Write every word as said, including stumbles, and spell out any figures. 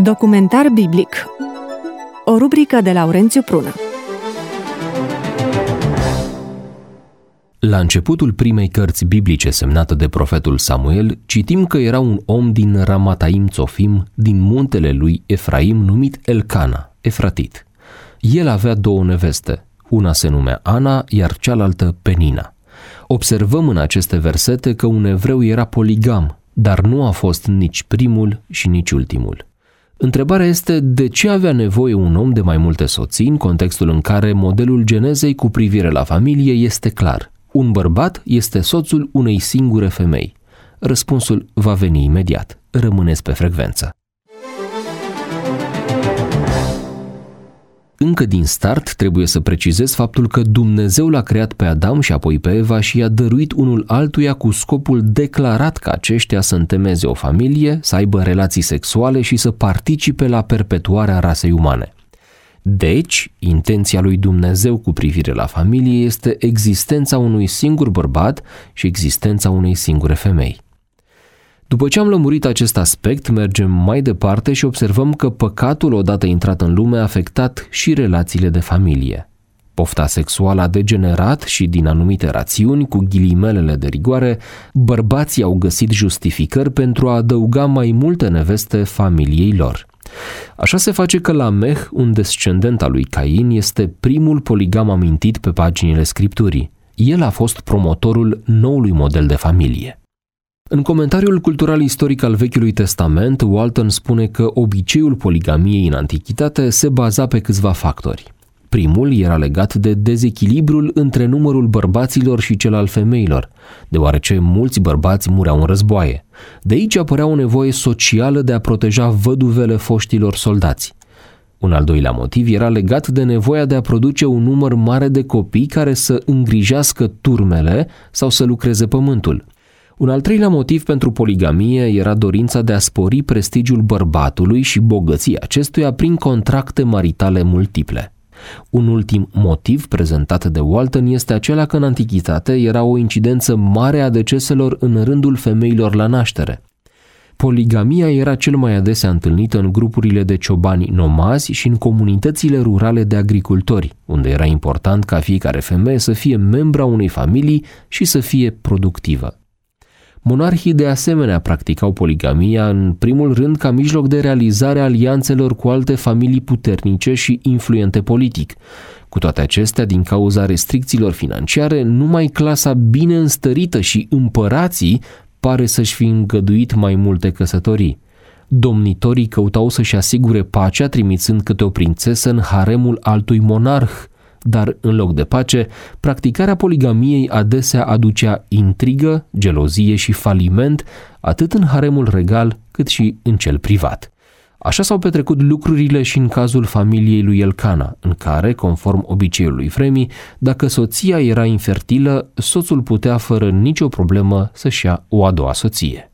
Documentar biblic. O rubrică de Laurențiu Prună. La începutul primei cărți biblice semnată de profetul Samuel, citim că era un om din Ramataim Țofim, din muntele lui Efraim, numit Elcana, Efratit. El avea două neveste, una se numea Ana, iar cealaltă Penina. Observăm în aceste versete că un evreu era poligam, dar nu a fost nici primul și nici ultimul. Întrebarea este de ce avea nevoie un om de mai multe soții în contextul în care modelul Genezei cu privire la familie este clar. Un bărbat este soțul unei singure femei. Răspunsul va veni imediat. Rămâneți pe frecvență. Încă din start trebuie să precizez faptul că Dumnezeu l-a creat pe Adam și apoi pe Eva și i-a dăruit unul altuia cu scopul declarat ca aceștia să întemeieze o familie, să aibă relații sexuale și să participe la perpetuarea rasei umane. Deci, intenția lui Dumnezeu cu privire la familie este existența unui singur bărbat și existența unei singure femei. După ce am lămurit acest aspect, mergem mai departe și observăm că păcatul, odată intrat în lume, a afectat și relațiile de familie. Pofta sexuală a degenerat și, din anumite rațiuni, cu ghilimelele de rigoare, bărbații au găsit justificări pentru a adăuga mai multe neveste familiei lor. Așa se face că Lameh, un descendent al lui Cain, este primul poligam amintit pe paginile Scripturii. El a fost promotorul noului model de familie. În comentariul cultural istoric al Vechiului Testament, Walton spune că obiceiul poligamiei în antichitate se baza pe câțiva factori. Primul era legat de dezechilibrul între numărul bărbaților și cel al femeilor, deoarece mulți bărbați mureau în războaie. De aici apărea o nevoie socială de a proteja văduvele foștilor soldați. Un al doilea motiv era legat de nevoia de a produce un număr mare de copii care să îngrijească turmele sau să lucreze pământul. Un al treilea motiv pentru poligamie era dorința de a spori prestigiul bărbatului și bogăția acestuia prin contracte maritale multiple. Un ultim motiv prezentat de Walton este acela că în antichitate era o incidență mare a deceselor în rândul femeilor la naștere. Poligamia era cel mai adesea întâlnită în grupurile de ciobani nomazi și în comunitățile rurale de agricultori, unde era important ca fiecare femeie să fie membra unei familii și să fie productivă. Monarhii de asemenea practicau poligamia în primul rând ca mijloc de realizare a alianțelor cu alte familii puternice și influente politic. Cu toate acestea, din cauza restricțiilor financiare, numai clasa bine înstărită și împărații pare să-și fi îngăduit mai multe căsătorii. Domnitorii căutau să-și asigure pacea trimițând câte o prințesă în haremul altui monarh, dar în loc de pace, practicarea poligamiei adesea aducea intrigă, gelozie și faliment, atât în haremul regal cât și în cel privat. Așa s-au petrecut lucrurile și în cazul familiei lui Elcana, în care, conform obiceiului vremii, dacă soția era infertilă, soțul putea fără nicio problemă să-și ia o a doua soție.